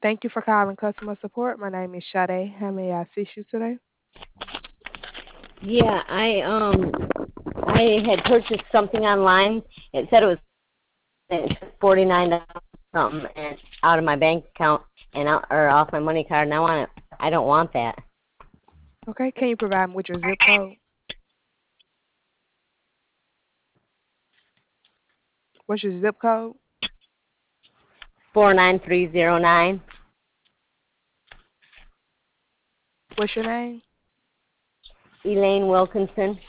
Thank you for calling customer support. My name is Sade. How may I assist you today? Yeah, I had purchased something online. It said it took $49 something and out of my bank account and out or off my money card, and I don't want that. Okay, can you provide me with your zip code? What's your zip code? 49309. What's your name? Elaine Wilkinson.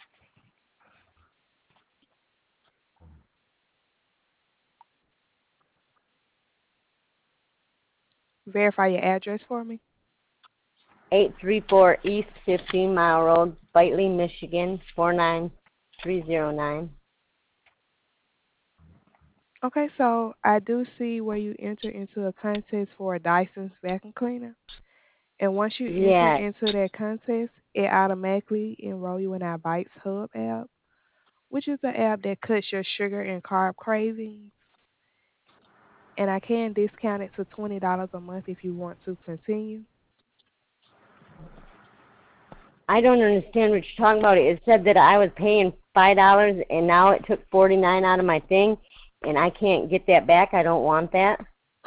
Verify your address for me. 834 East 15 Mile Road, Bitely, Michigan 49309. Okay, so I do see where you enter into a contest for a Dyson vacuum cleaner. And once you enter Yeah, into that contest, it automatically enroll you in our Bites Hub app, which is the app that cuts your sugar and carb cravings. And I can discount it to $20 a month if you want to continue. I don't understand what you're talking about. It said that I was paying $5 and now it took 49 out of my thing and I can't get that back. I don't want that.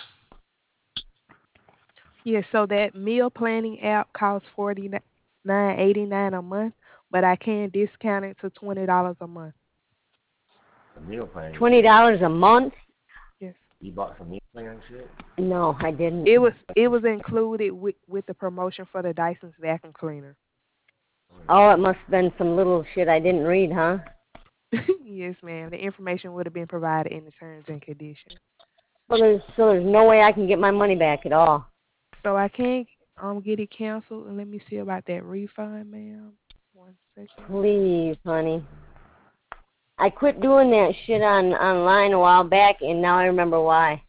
Yeah, so that meal planning app costs $49.89 a month, but I can discount it to $20 a month. $20 a month? Yes. No, I didn't. It was included with the promotion for the Dyson's vacuum cleaner. Oh, it must have been some little shit I didn't read, huh? Yes, ma'am. The information would have been provided in the terms and conditions. So there's no way I can get my money back at all. So I can't get it canceled, and let me see about that refund, ma'am. 1 second. Please, honey. I quit doing that shit online a while back and now I remember why.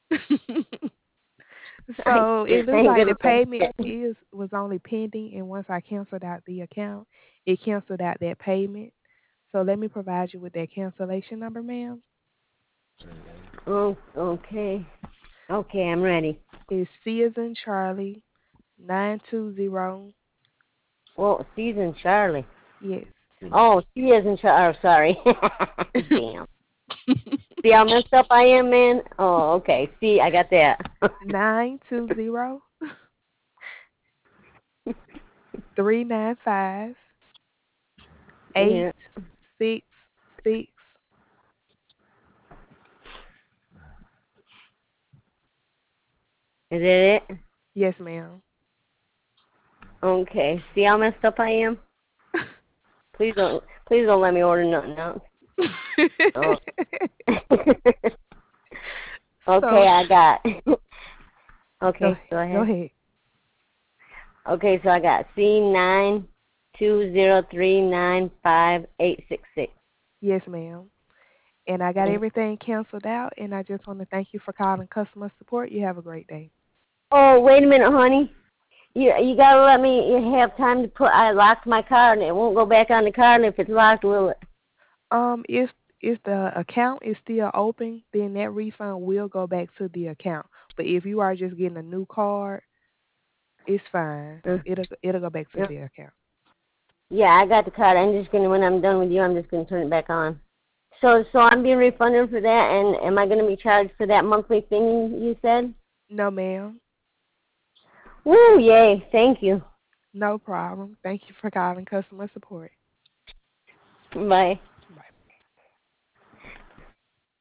So it looks Thank like the goodness. payment was only pending, and once I canceled out the account, it canceled out that payment. So let me provide you with that cancellation number, ma'am. Oh, okay. Okay, I'm ready. It's C as in Charlie 920. Well, Season Charlie. Yes. Oh, she isn't. Oh, sorry. Damn. See how messed up I am, man? Oh, okay. See, I got that. 920 395 Yeah. 866. Is that it? Yes, ma'am. Okay. See how messed up I am? Please don't let me order nothing else. Oh. Okay, So I got. go Okay, go go ahead. ahead. Okay, so I got C920395866. Yes, ma'am. And I got everything canceled out, and I just want to thank you for calling customer support. You have a great day. Oh, wait a minute, honey. You gotta let me have time to put. I locked my card and it won't go back on the card. And if it's locked, will it? If the account is still open, then that refund will go back to the account. But if you are just getting a new card, it's fine. Uh, It'll go back to yeah, the account. yeah, I got the card. I'm just gonna when I'm done with you, I'm just gonna turn it back on. So I'm being refunded for that, and am I gonna be charged for that monthly thing you said? No, ma'am. Woo, yay! Thank you. No problem. Thank you for calling customer support. Bye.